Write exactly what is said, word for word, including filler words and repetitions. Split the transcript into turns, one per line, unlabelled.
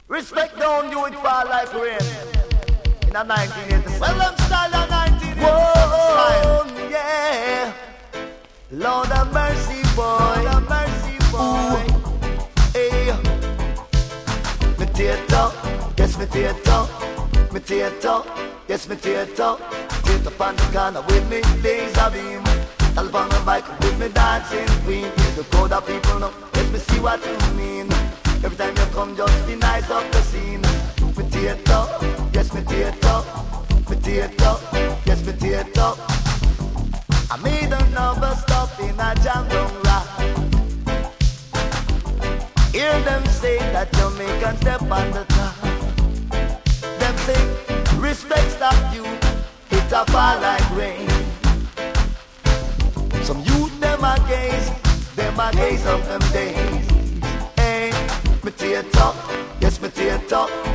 Respect down you, it fall like rain. In a nineteen eighty-seven. Well, I'm style of nineteen eighty-seven. Whoa, yeah. Lord of mercy, boy. Lord of mercy, boy. Ooh. Hey. Me theater. Yes, me theater. Me theater. Yes, me theater. Theater on the corner with me. Laser beam. I'll on the bike with me dancing queen. Yeah, the crowd of people know. Let me see what you mean. Every time you come, just be nice up the scene. Me theater, yes me theater, me theater, yes me theater. I made another stop in a jungle rock. Hear them say that Jamaican step on the top. Them say respect stop you, it a fall like rain. Some youth them a gaze, them a gaze of them days. Hey, me theater, yes me theater.